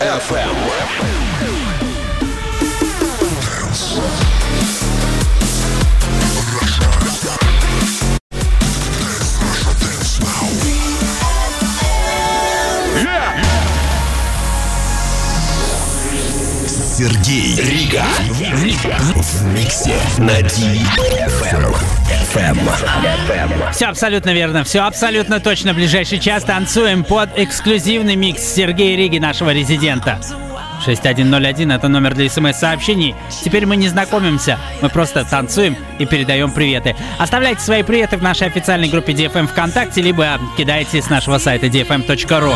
DFM. Сергей Рига в миксе на DFM. Все абсолютно верно, все абсолютно точно. В ближайший час танцуем под эксклюзивный микс Сергея Риги, нашего резидента. 6101 — это номер для смс-сообщений. Теперь мы не знакомимся, мы просто танцуем и передаем приветы. Оставляйте свои приветы в нашей официальной группе DFM ВКонтакте, либо кидайте с нашего сайта dfm.ru.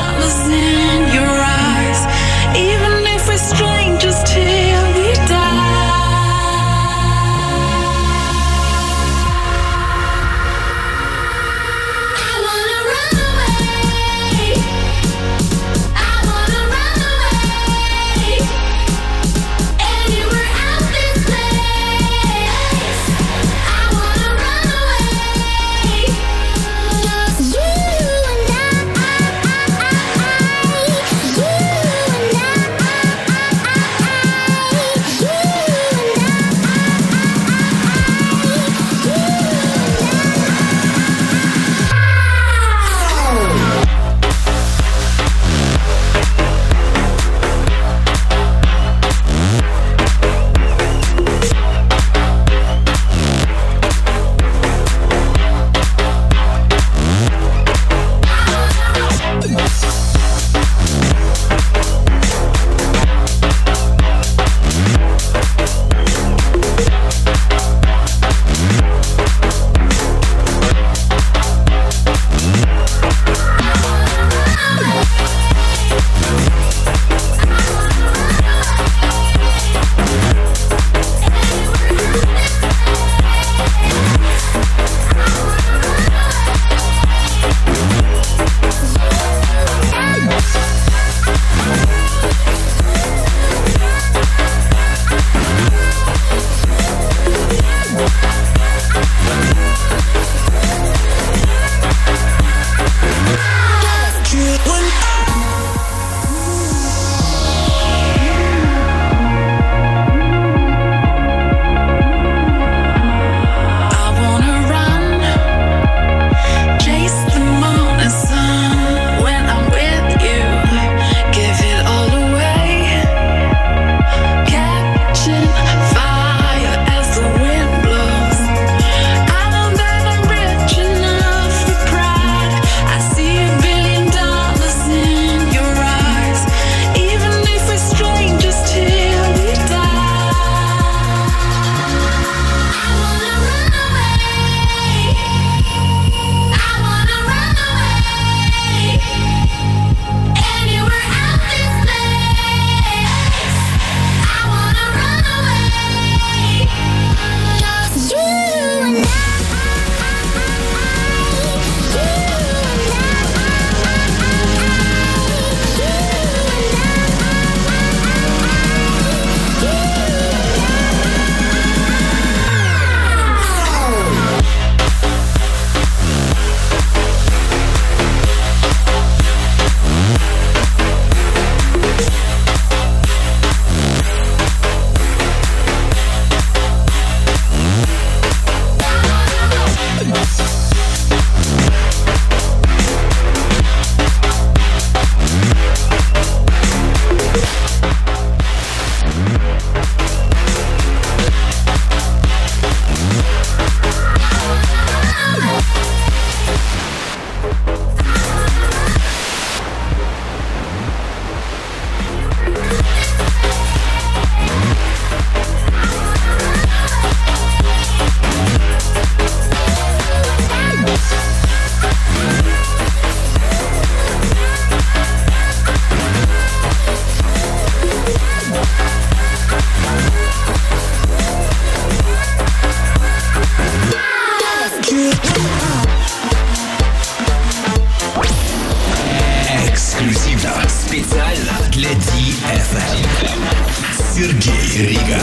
Сергей Рига.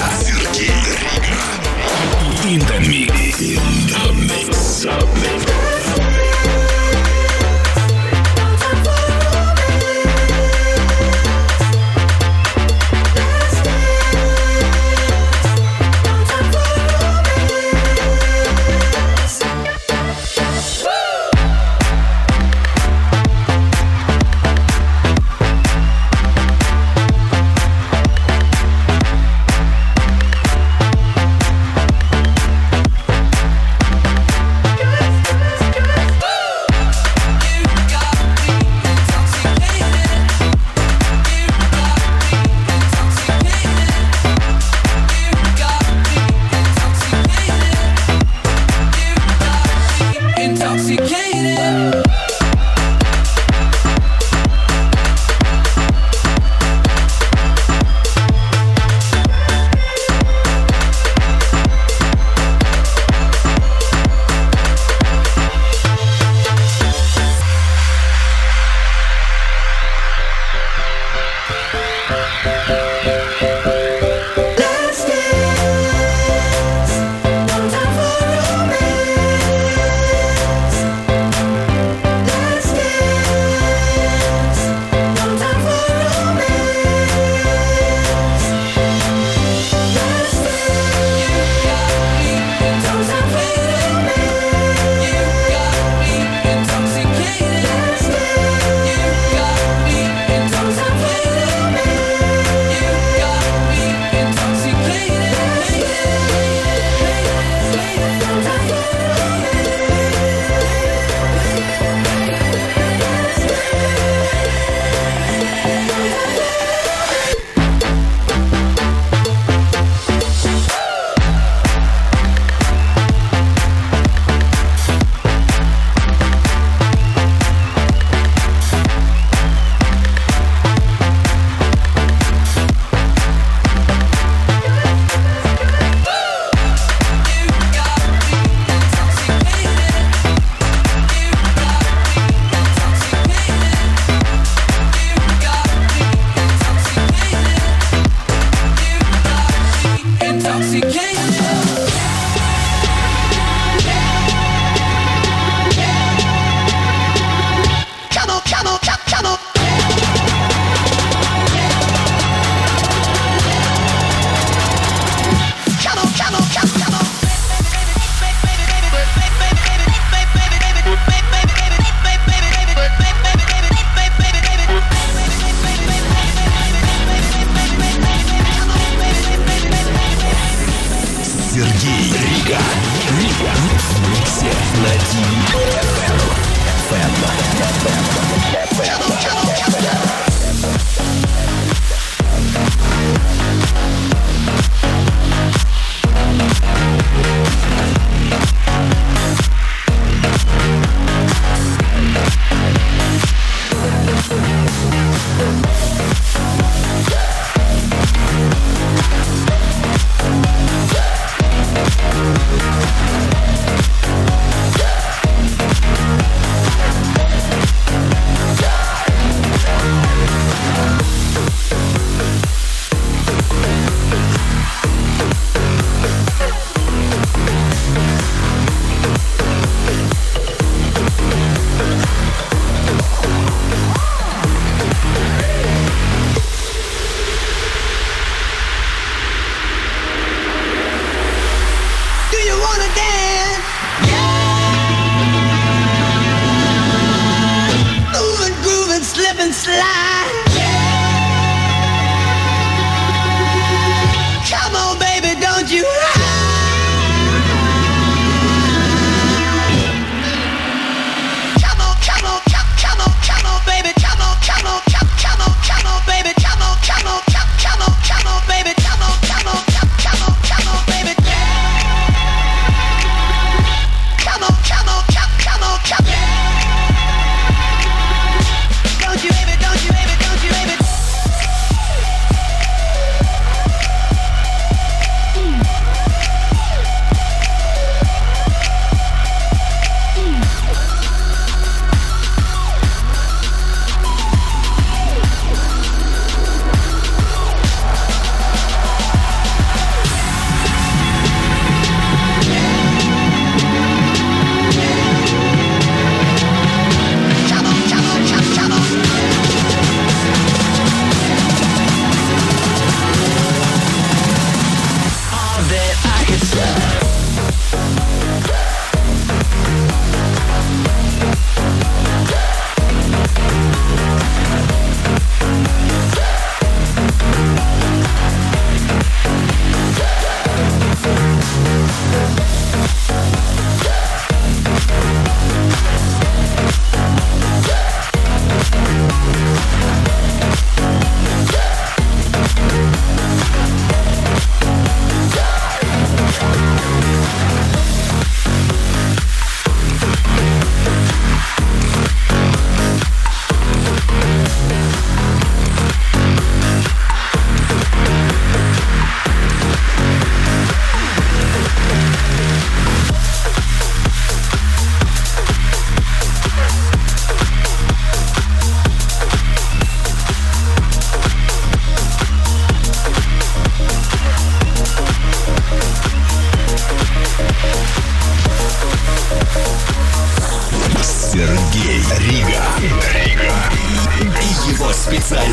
In the mix. In the mix.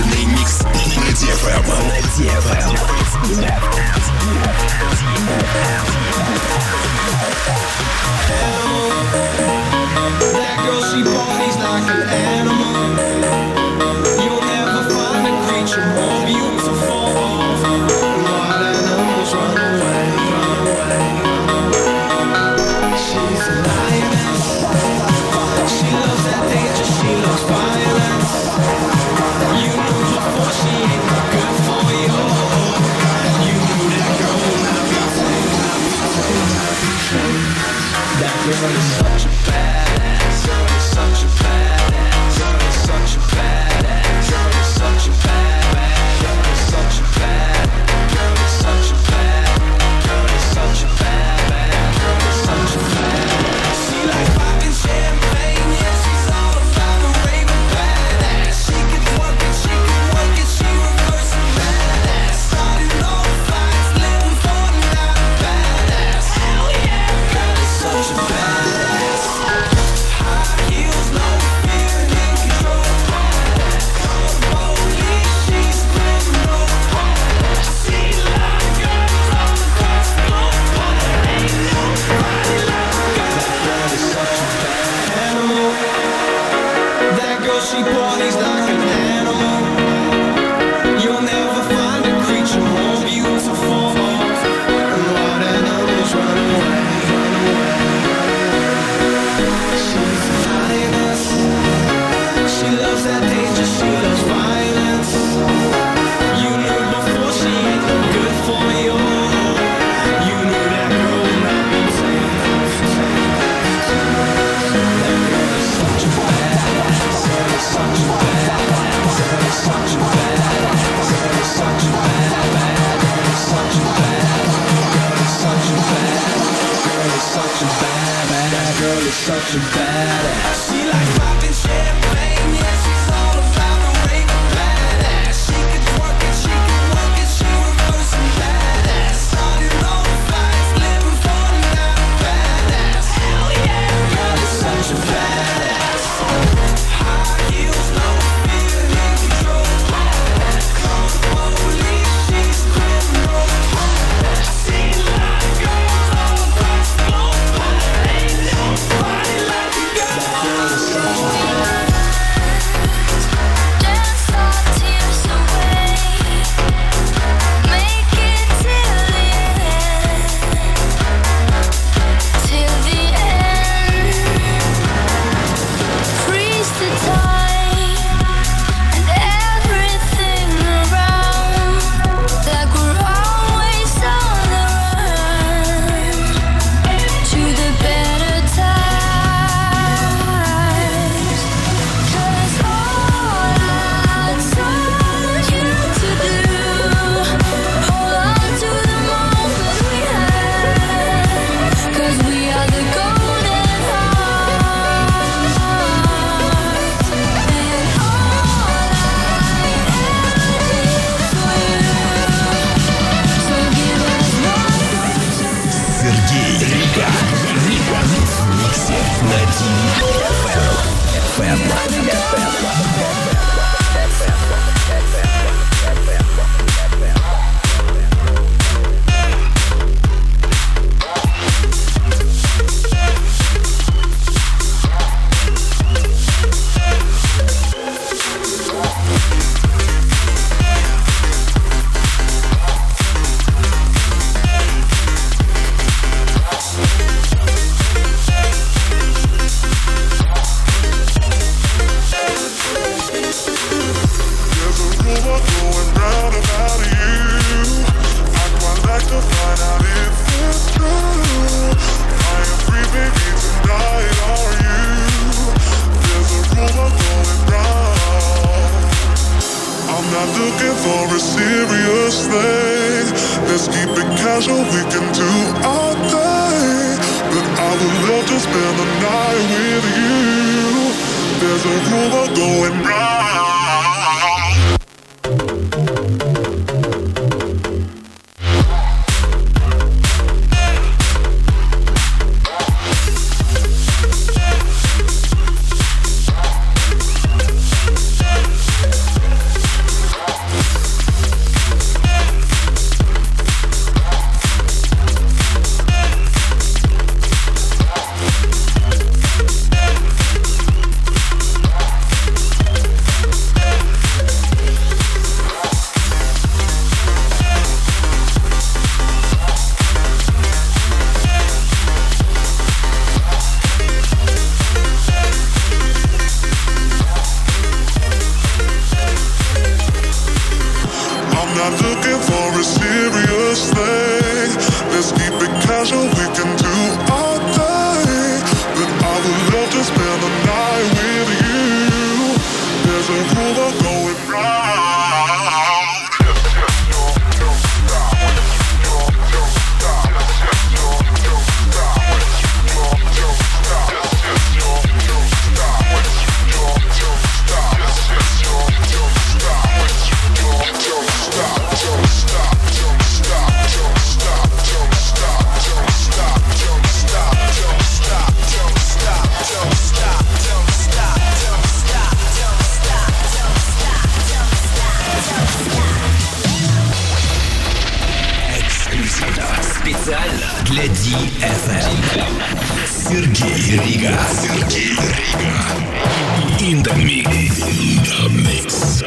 эксклюзивный микс на DFM. That girl, she parties like an animal. You'll never find a creature more beautiful. Wild animals run away, run away. She's a lioness. She loves that danger, she loves violence. You knew before she ain't no good for you. You knew that girl will not be tamed, not be tamed, not be tamed. That girl is such a badass. Girl is such a badass. Girl is such a badass. Girl is such a badass. Girl is such a badass. Girl is such a badass. Girl is such a badass. Girl is such a badass. She like popping champagne, yeah, she's all about the raving badass. She can work it, she can work it, she reversing badass. Starting all the fights, living for the night, badass. Hell yeah, girl is such a badass. High heels, no fear, in control. Call the police, she's criminal. I see a lot of girls all across the globe, but there ain't nobody like a girl. That girl is such a bad animal. That girl, she parties like an animal. You'll never find a creature more beautiful. And wild animals run away, run away. She's a lioness. She loves that danger, she loves violence. You knew before she ain't no good for you. You knew that girl would not be tamed. That girl is such a badass. Girl is such a badass. Girl is such a badass. Girl is such a badass. Girl is such a badass. Girl is such a badass. Girl is such a badass. That girl is such a badass. She like popping champagne, yeah, she's all about the raving badass. She can work it, she can work it, she reversing badass. Starting all the fights, living for the night, badass. Hell yeah, girl is such a badass. High heels, no fear, in control. Call the police, she's criminal. I see a lot of girls all across the globe, but there ain't nobody like a girl. That girl is such a badass. Dance our tears away, make it till the end, freeze the time and everything around, like we're always on the run to the better times. 'Cause all I told you to do, hold on to the moment we had, 'cause we are the golden hearts. And all I have for you, so give us one more chance. Сергей Рига. В миксе на DFM. There's a rumor going round about you. I'd quite like to find out if it's true. I am free, baby, tonight, are you? There's a rumor going round. I'm not looking for a serious thing. Let's keep it casual, we can do our thing. But I would love to spend the night with you. There's a rumor going round. not looking for a serious thing. Let's keep it casual, we can do all day. But I would love to spend the night with you. There's a rumor going round. Специально для DFM. Сергей Рига. In the mix.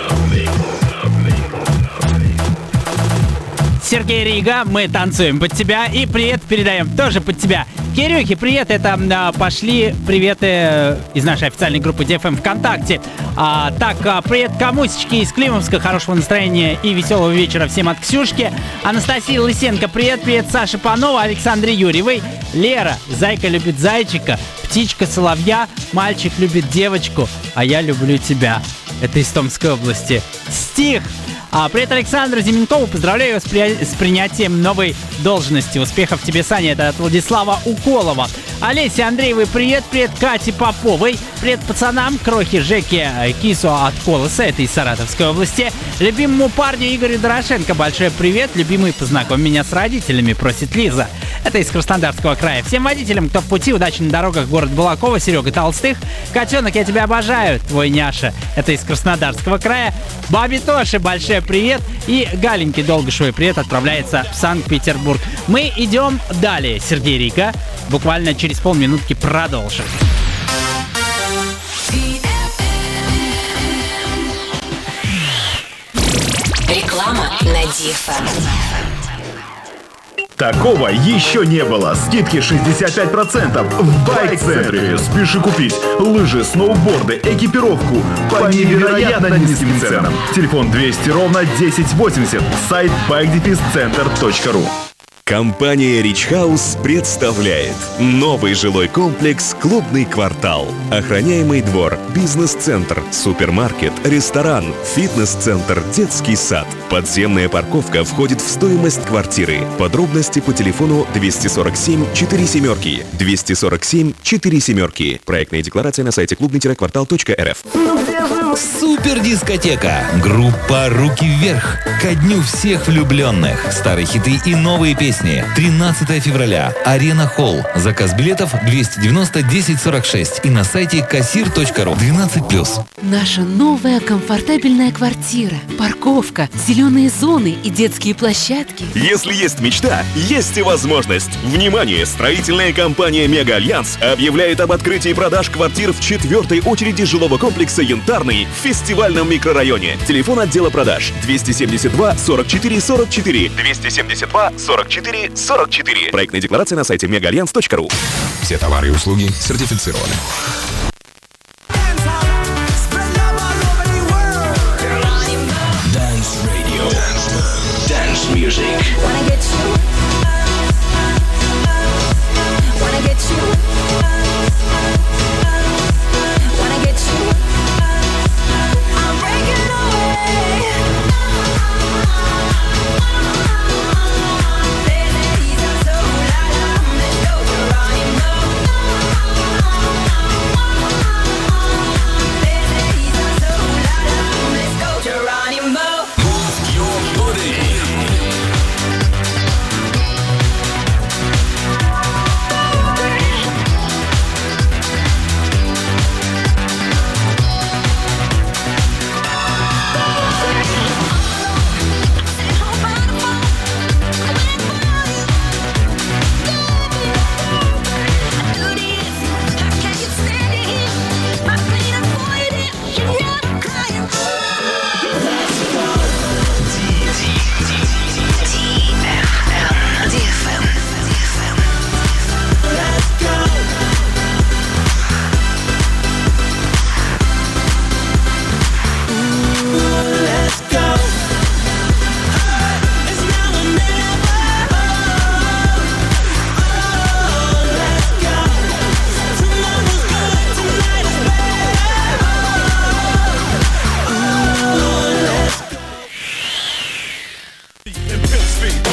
Сергей Рига, мы танцуем под тебя и привет передаем тоже под тебя. Кирюхе, привет, это пошли приветы из нашей официальной группы DFM ВКонтакте. Привет Камусечке из Климовска, хорошего настроения и веселого вечера всем от Ксюшки. Анастасия Лысенко, привет Саше Панова, Александре Юрьевой, Лера, зайка любит зайчика, птичка соловья, мальчик любит девочку, а я люблю тебя. Это из Томской области. Стих. Привет Александру Зименкову, поздравляю вас с принятием новой должности. Успехов тебе, Саня, это от Владислава Уколова. Олесе Андреевой привет Кате Поповой, привет пацанам, Крохе, Жеке, Кису от Колоса, это из Саратовской области. Любимому парню Игорю Дорошенко большой привет, любимый, познакомь меня с родителями, просит Лиза. Это из Краснодарского края. Всем водителям, кто в пути, удачи на дорогах, город Балаково, Серега Толстых. Котенок, я тебя обожаю, твой няша. Это из Краснодарского края. Бабе Тоше большой привет. И Галеньке Долгошевой привет отправляется в Санкт-Петербург. Мы идем далее. Сергей Рига. Буквально через полминутки продолжим. Реклама на DFM. Такого еще не было. Скидки 65% в Байк-центре. Спеши купить лыжи, сноуборды, экипировку по невероятно низким ценам. Телефон 200-1080. Сайт bike-center.ru. Компания Rich House представляет новый жилой комплекс «Клубный квартал». Охраняемый двор, бизнес-центр, супермаркет, ресторан, фитнес-центр, детский сад. Подземная парковка входит в стоимость квартиры. Подробности по телефону 247-47. 247-47. Проектная декларация на сайте клубный-квартал.рф. Супер дискотека. Группа «Руки вверх». Ко дню всех влюбленных. Старые хиты и новые песни. 13 февраля. Арена Холл. Заказ билетов 290-1046 и на сайте кассир.ру. 12+. Наша новая комфортабельная квартира, парковка, зеленые зоны и детские площадки. Если есть мечта, есть и возможность. Внимание! Строительная компания «Мега Альянс» объявляет об открытии продаж квартир в 4-й очереди жилого комплекса «Янтарный» в фестивальном микрорайоне. Телефон отдела продаж 272 44 44. 272 44 44. Проектная декларация на сайте megaalliance.ru. Все товары и услуги сертифицированы. Dance Radio. Dance music. Wanna get you. Wanna get you. Wanna get you. I'm breaking away.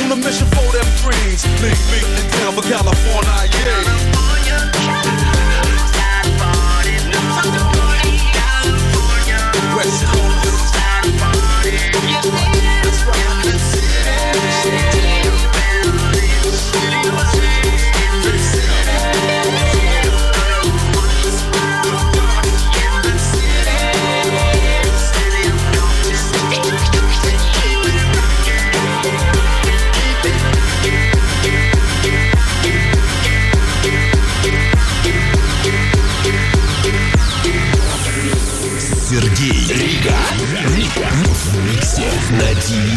On a mission for them dreams. Big, big, and down for California, yeah. West Coast. That's Сергей Рига. В миксе на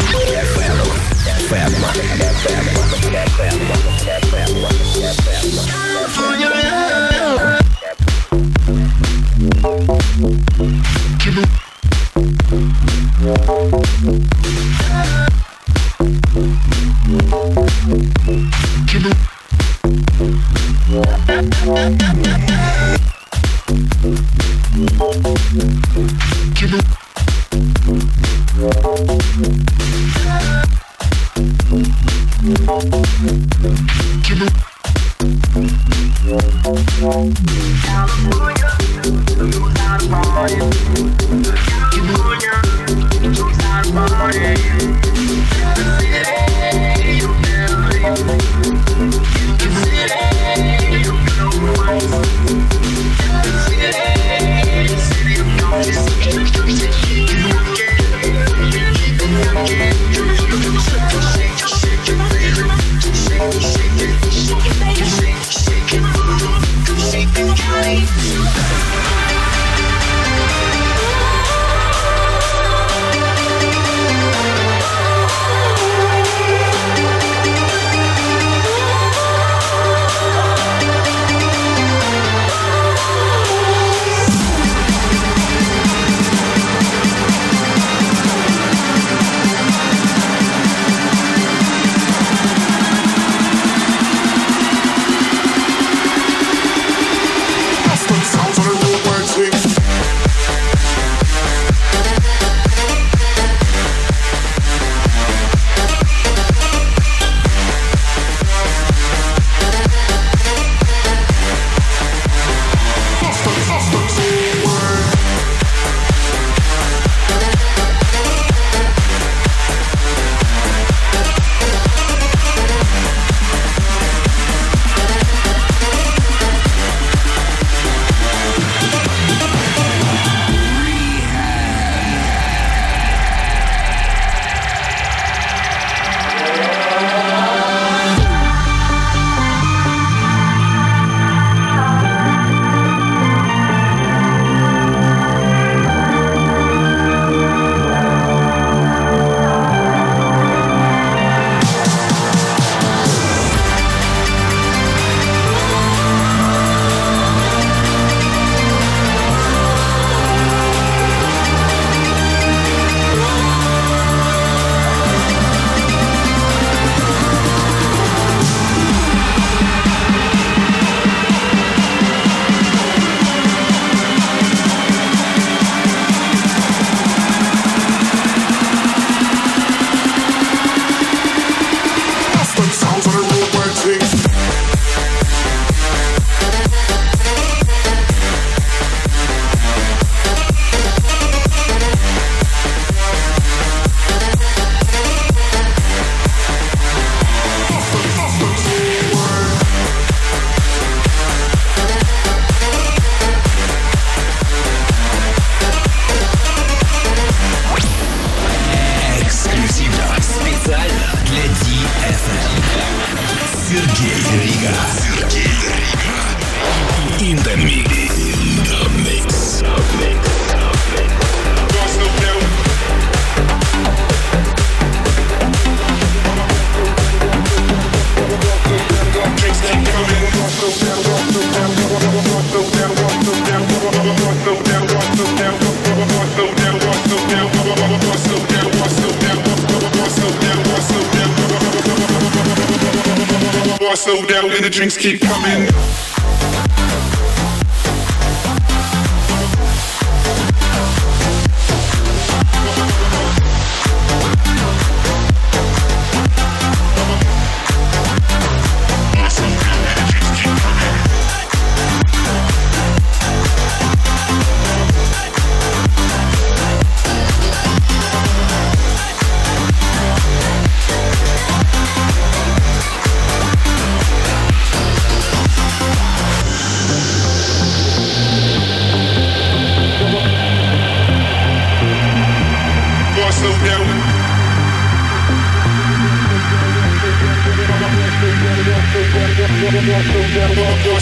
Slow down and the drinks keep coming.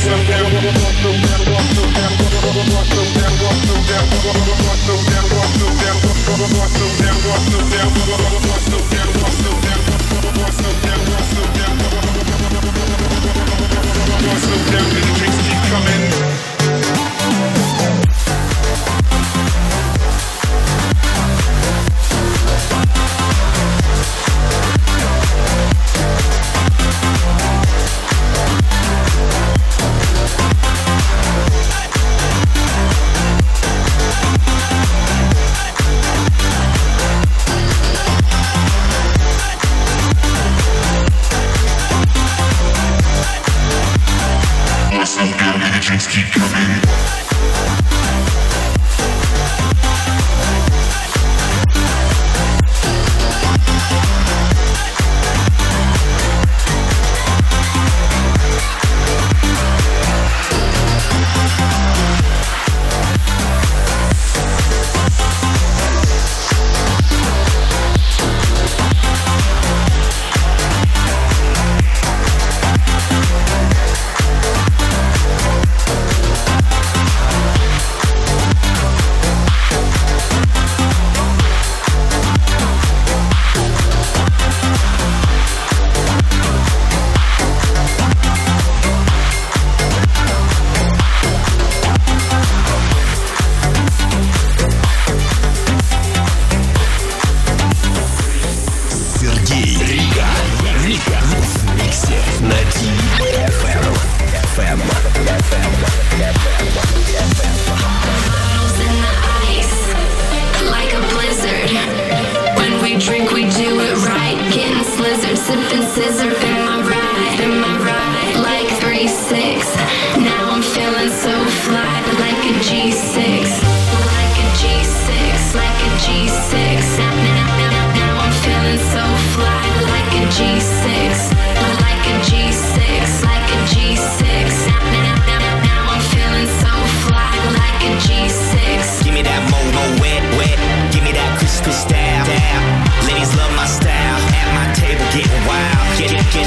Ladies love my style. At my table, getting wild. Get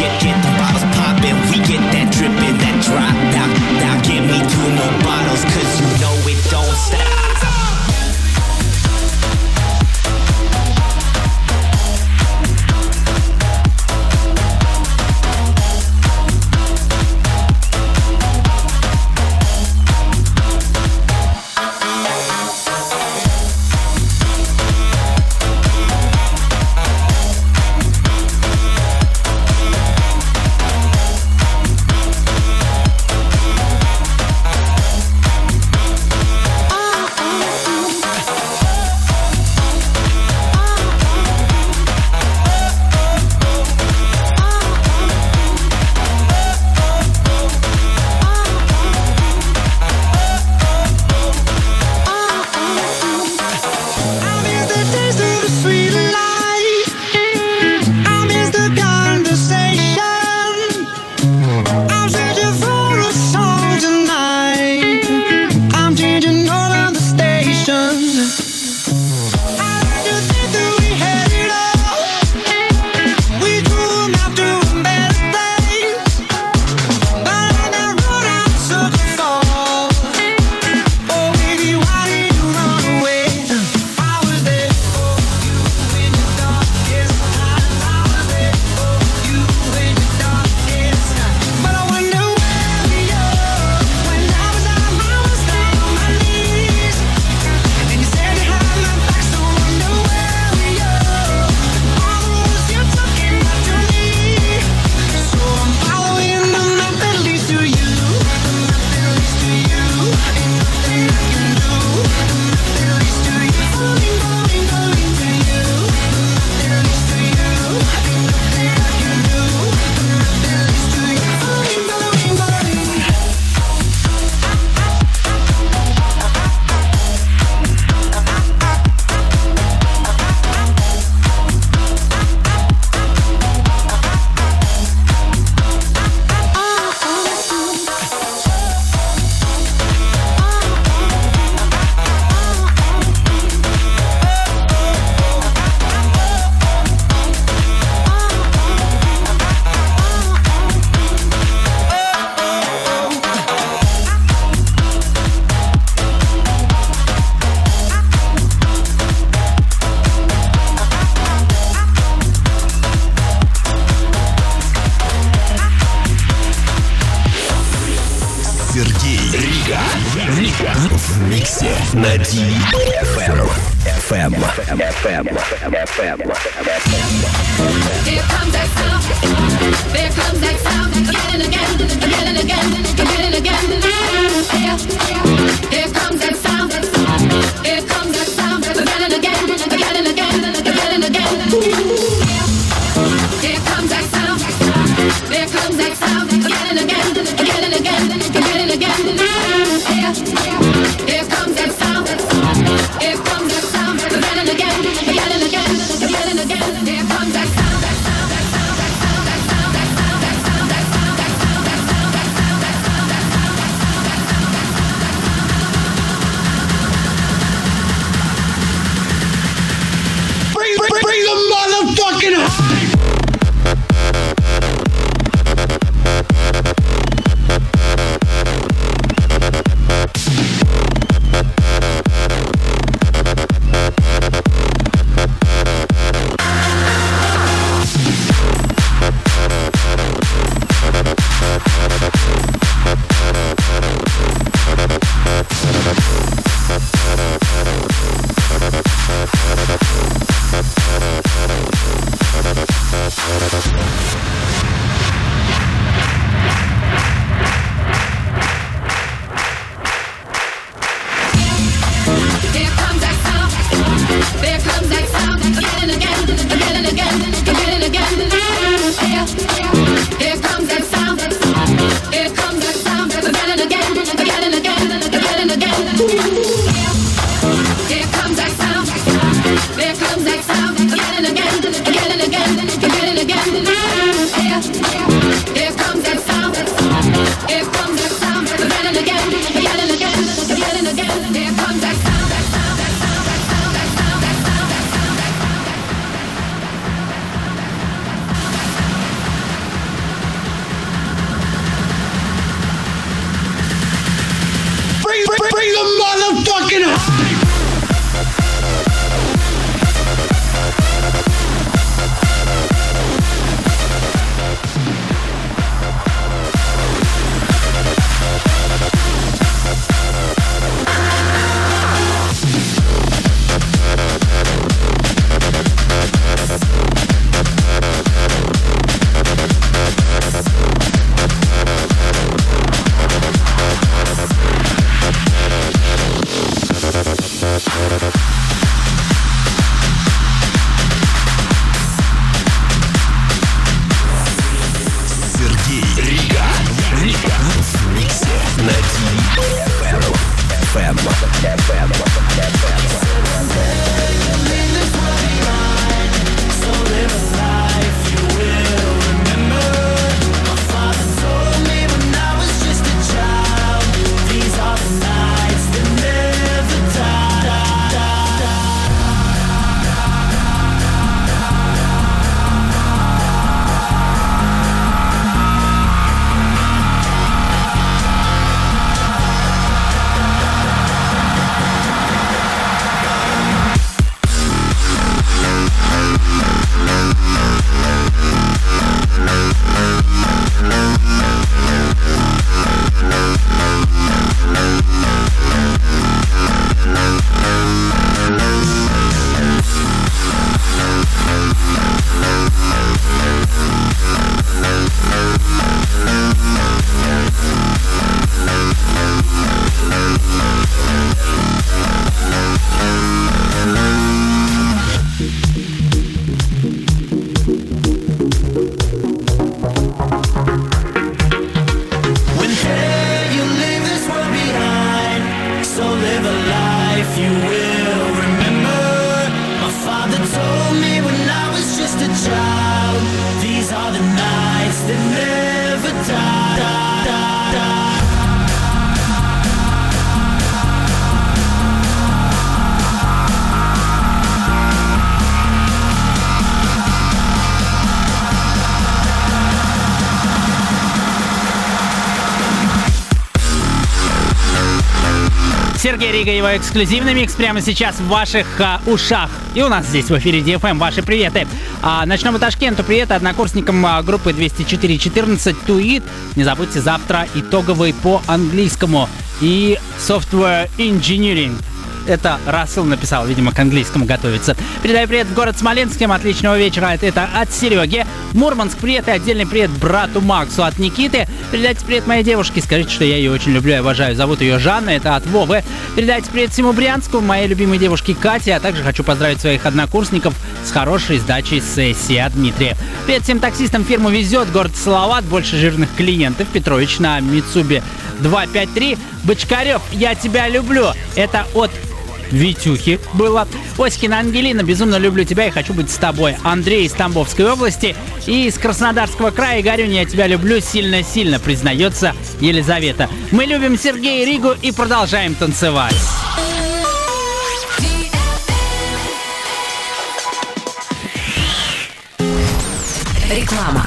В миксе на DFM. Here comes that sound. There comes that sound. Again and again, again and again, again and again. Here comes that sound. Here comes that sound. Again and again, again and again, again and again. Here comes that sound. There comes that sound. Again and again, again and again, again and again. Here comes that sound. Here comes that sound. Again and again, again and again, again and again. Here comes that sound. Bring the motherfucking hype! Bring the motherfucking hype! Сергей Рига, его эксклюзивный микс прямо сейчас в ваших ушах. И у нас здесь в эфире DFM. Ваши приветы. Начнем по Ташкенту. Привет однокурсникам группы 20414 To It. Не забудьте, завтра итоговый по английскому. и Software Engineering. Это Рассел написал, видимо, к английскому готовится. Передаю привет в город Смоленск, всем отличного вечера. Это от Сереги. Мурманск, привет и отдельный привет брату Максу от Никиты. Передайте привет моей девушке, скажите, что я ее очень люблю и обожаю. Зовут ее Жанна, это от Вовы. Передайте привет всему Брянску, моей любимой девушке Кате, а также хочу поздравить своих однокурсников с хорошей сдачей сессии от Дмитрия. Привет всем таксистам фирмы «Везет», город Салават, больше жирных клиентов. Петрович на Митсуби 253. Бочкарев, я тебя люблю. Это от Витюхи было. Оськина Ангелина, безумно люблю тебя и хочу быть с тобой. Андрей из Тамбовской области и из Краснодарского края. Игорюня, я тебя люблю сильно-сильно, признается Елизавета. Мы любим Сергея Ригу и продолжаем танцевать. Реклама.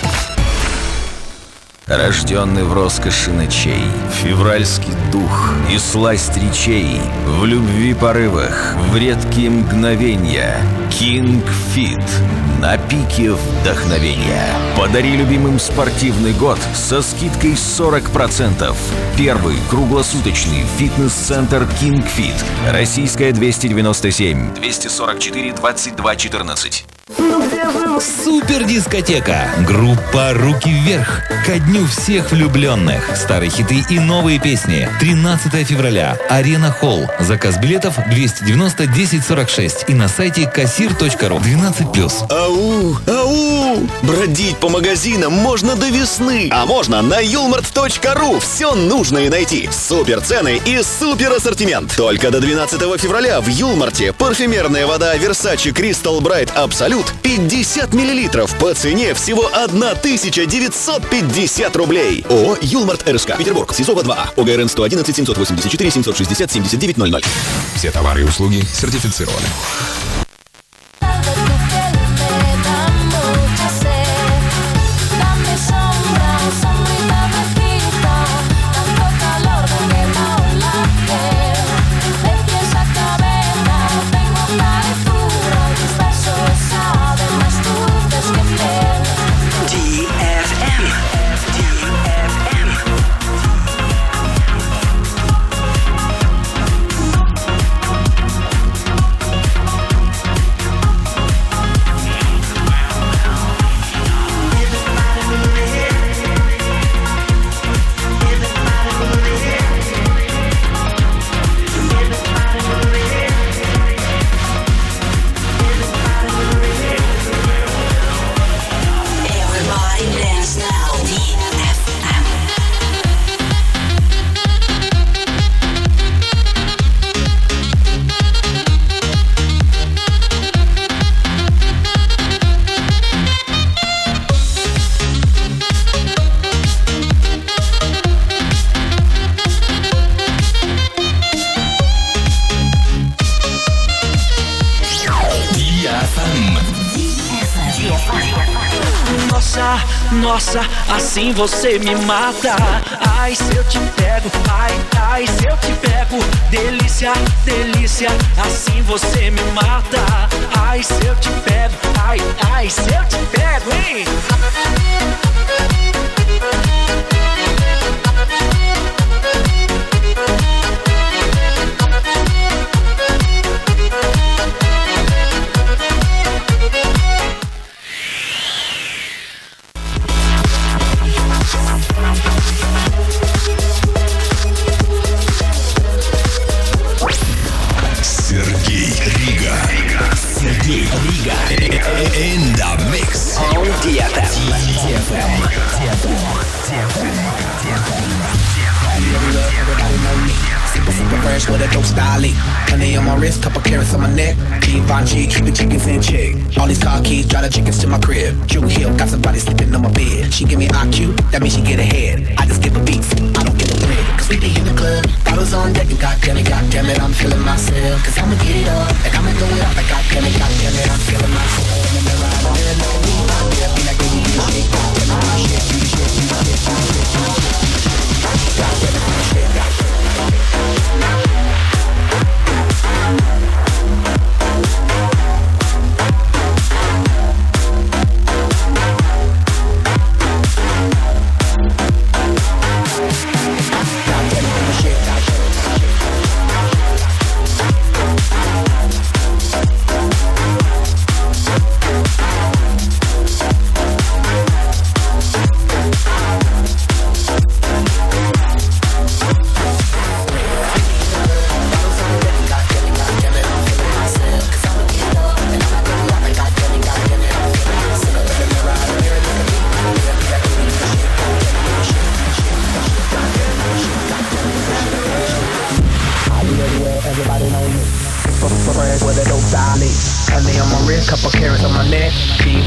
Рожденный в роскоши ночей, февральский дух и сласть речей, в любви порывах, в редкие мгновения. King Fit на пике вдохновения. Подари любимым спортивный год со скидкой 40%. Первый круглосуточный фитнес-центр King Fit. Российская 297 244 22 14. Супер дискотека. Группа «Руки вверх». Ко дню всех влюбленных. Старые хиты и новые песни. 13 февраля. Арена Холл. Заказ билетов 290 1046 и на сайте kassir.ru. 12+. Ау, ау! Бродить по магазинам можно до весны. А можно на yulmart.ru. Все нужное найти. Супер цены и супер ассортимент. Только до 12 февраля в Юлмарте парфюмерная вода Versace Crystal Bright Absolute 50 мл по цене всего 1950 рублей. ООО «Юлмарт РСК». Петербург. Сизова 2А. ОГРН 111 784 760 7900. Все товары и услуги сертифицированы. Nossa, assim você me mata. Ai, se eu te pego, ai, ai, se eu te pego. Delícia, delícia, assim você me mata. Ai, se eu te pego, ai, ai, se eu te pego, hein? In the mix on DFM. Super fresh with a dope style. Honey on my wrist, couple carrots on my neck. Givenchy, keep the chickens in check. All these car keys, drive the chickens to my crib. Drew Hill, got somebody sleeping on my bed. She give me IQ, that means she get ahead. I just give a beats, I don't give a thread. Cause we be in the club, bottles on deck, and goddamn it, I'm feeling myself. Cause I'ma get it up, and I'ma throw it up, like goddamn it, I'm feeling myself. And then I don't hear no beat, I be like, baby, you shake, goddamn it, my shit, you shit, you shit, you shit, you shit. Goddamn it, my shit, goddamn it.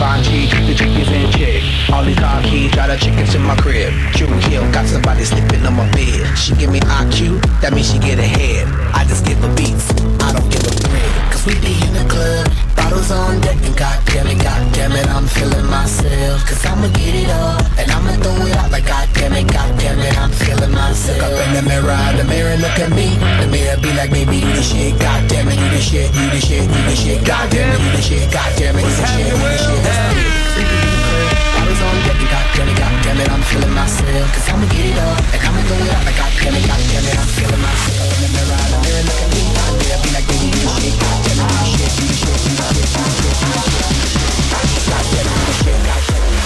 Givenchy, keep the chickens in check. All these car keys, drive the chickens to my crib. Drew Hill, got somebody sleeping on my bed. She give me IQ, that means she get ahead. I just give her beats, I don't give a bread. Cause we be in the club, bottles on deck, and goddamn it, I'm feeling myself. Cause I'ma get it up, and I'ma throw it out like goddamn it, I'm feeling myself. Look up in the mirror look at me. The mirror be like, baby, you the shit, goddamn it, you the shit, you the shit, you the shit, goddamn it, you the shit, goddamn it, you the shit, you the shit, that's me. Bottles on deck, and goddamn it, I'm feeling myself. Cause I'ma get it up, and I'ma throw it out like goddamn it, I'm feeling myself. In the mirror look at me. The mirror be like, baby, you the shit, goddamn it, you the shit, you the shit, you the shit, you the shit, you the shit. Goddamn it, you the shit, goddamn it.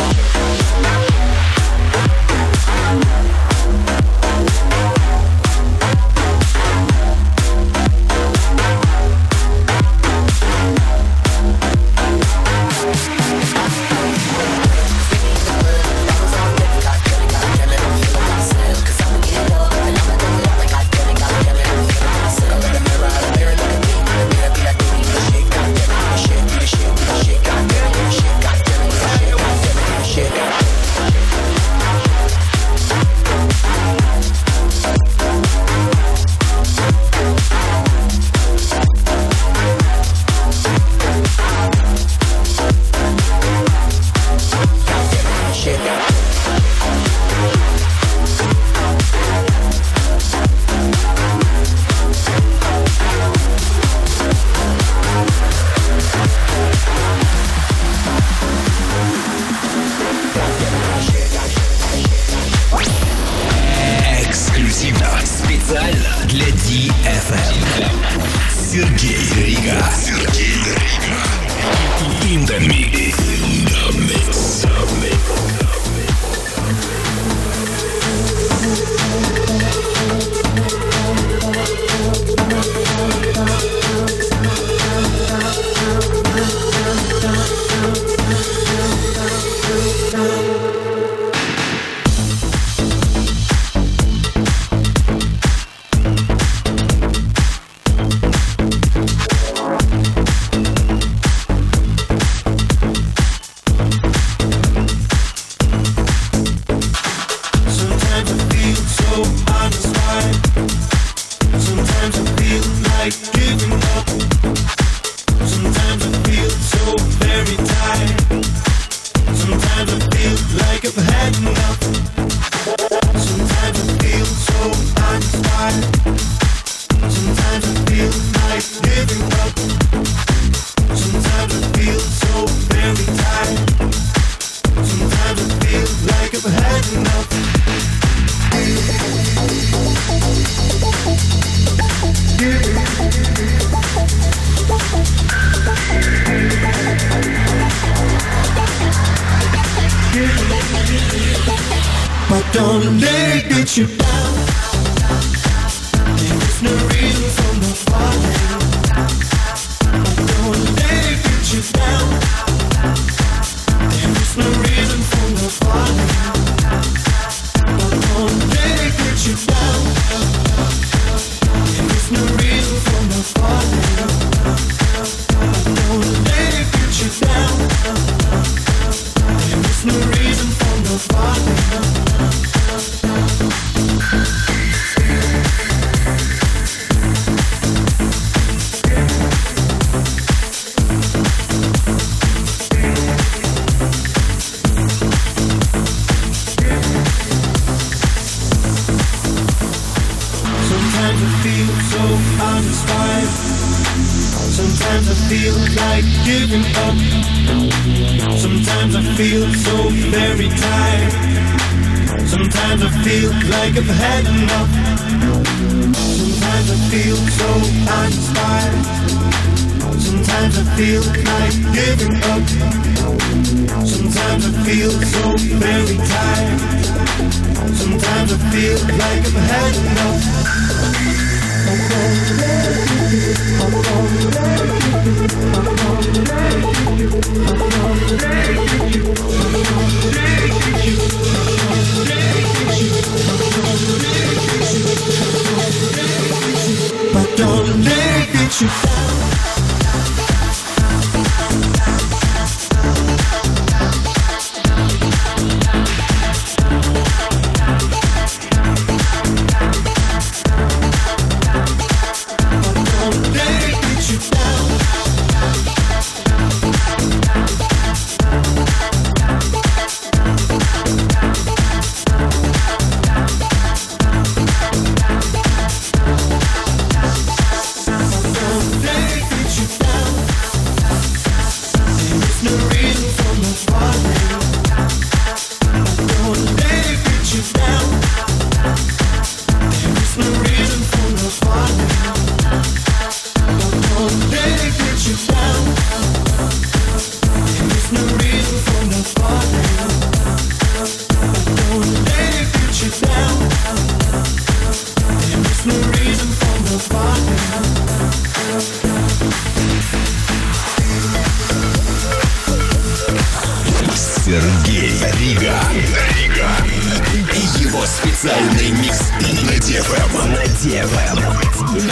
But don't let it get you down. There's no reason for no falling. But don't let it get you down. There's no reason for no falling. But don't let it get you down. There's no reason for no falling. But don't let it get you down. There's no reason for no falling. Sometimes I feel so uninspired. Sometimes I feel like giving up. Sometimes I feel so very tired. Sometimes I feel like I've had enough. Sometimes I feel so uninspired. Sometimes I feel like giving up. Sometimes I feel so very tired. Sometimes I feel like I've had enough. But don't let it get you down. Сергей Рига. И его специальный микс на DFM. На DFM.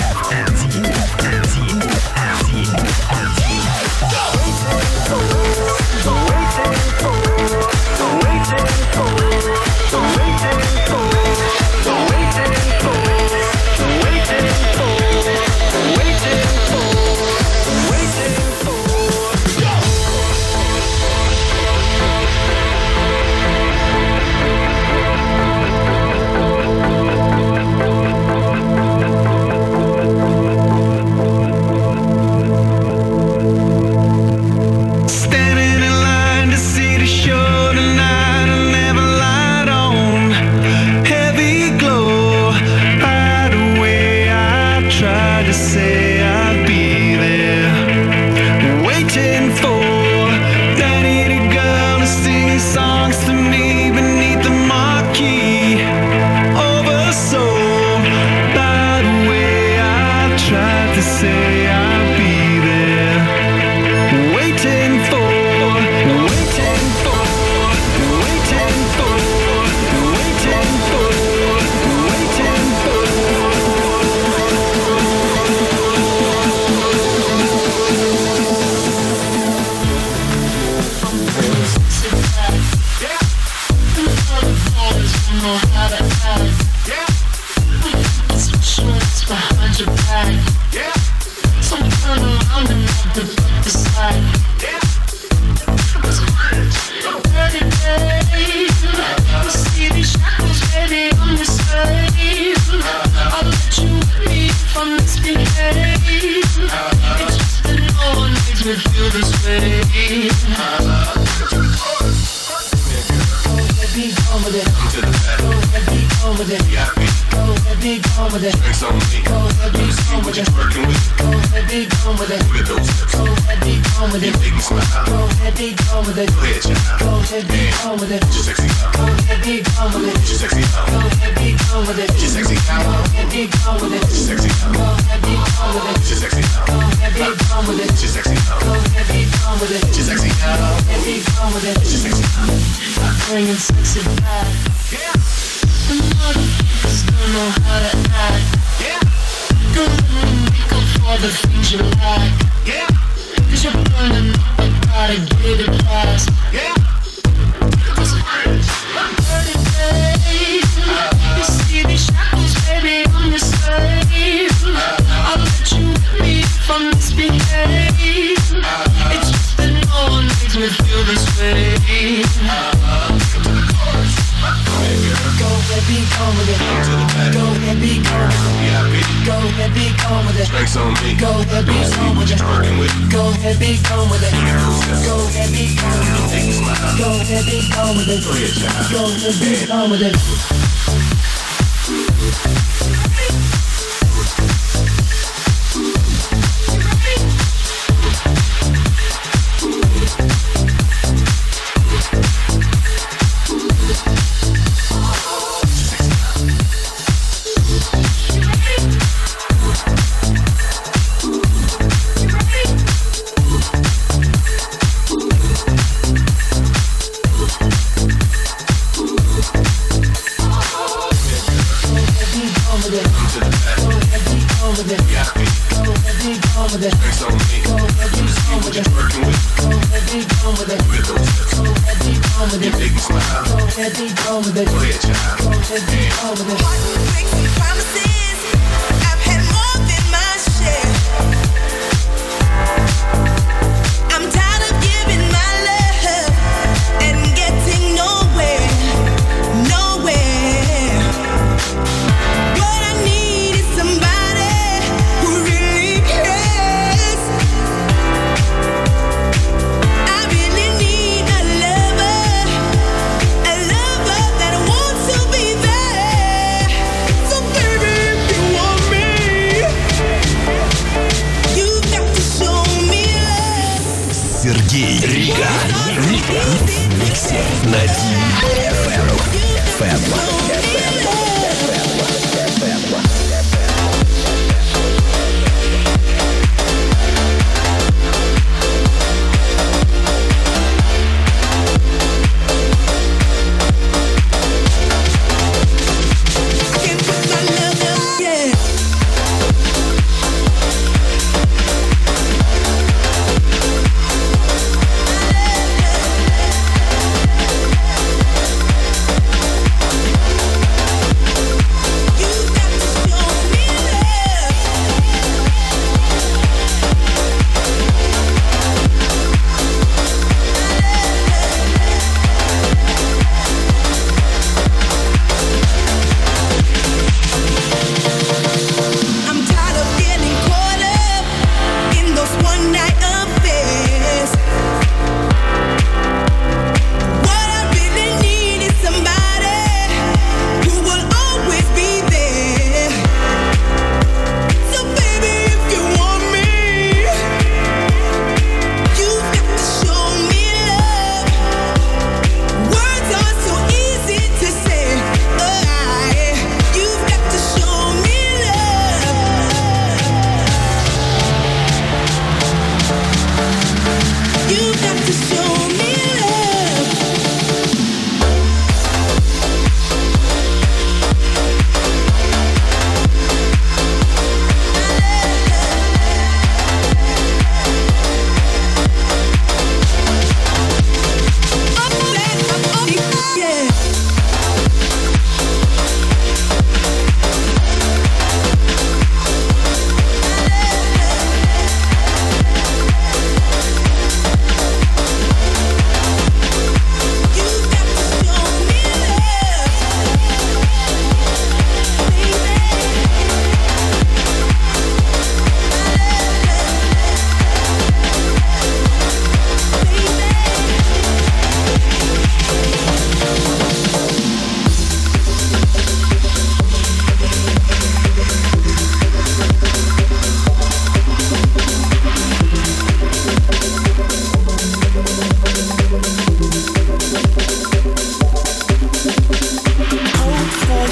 Сергей Рига. Миксе на DFM.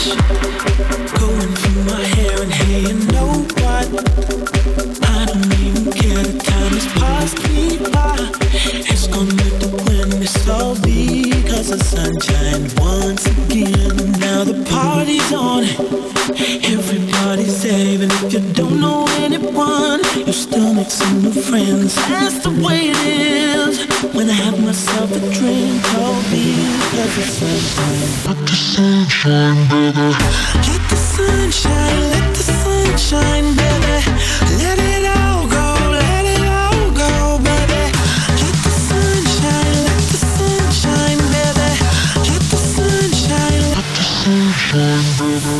going through my hair, and hey, you know what? I don't even care. The time has passed me by. It's gone with the wind. It's all because the sunshine once again. Now the party's on. Everybody's saving. If you don't know anyone, you still make some new friends. That's the way it is. When I have myself a drink, all because the sunshine. Let the sunshine, baby. Let the sunshine, let the sunshine, baby. Let it all go, let it all go, baby. Let the sunshine, baby. Let the sunshine, let the sunshine, baby.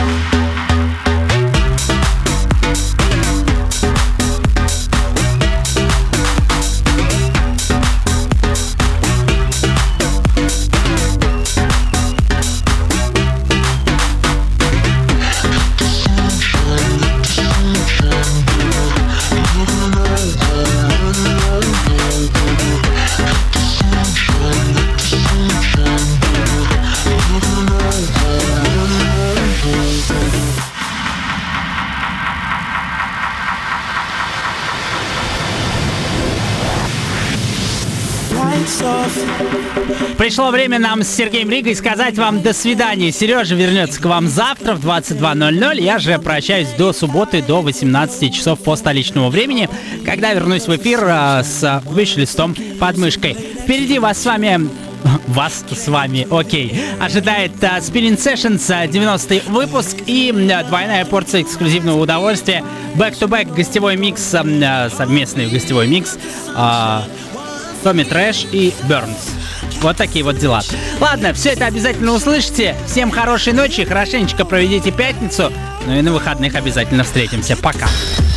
Пришло время нам с Сергеем Ригой сказать вам до свидания. Сережа вернется к вам завтра в 22:00. Я же прощаюсь до субботы, до 18 часов по столичному времени, когда вернусь в эфир с виш-листом под мышкой. Впереди вас с вами, ожидает Spinning Sessions, 90-й выпуск и двойная порция эксклюзивного удовольствия. Back-to-back гостевой микс, совместный гостевой микс Томми Трэш и Burns. Вот такие вот дела. Ладно, все это обязательно услышите. Всем хорошей ночи, хорошенечко проведите пятницу. Ну и на выходных обязательно встретимся. Пока.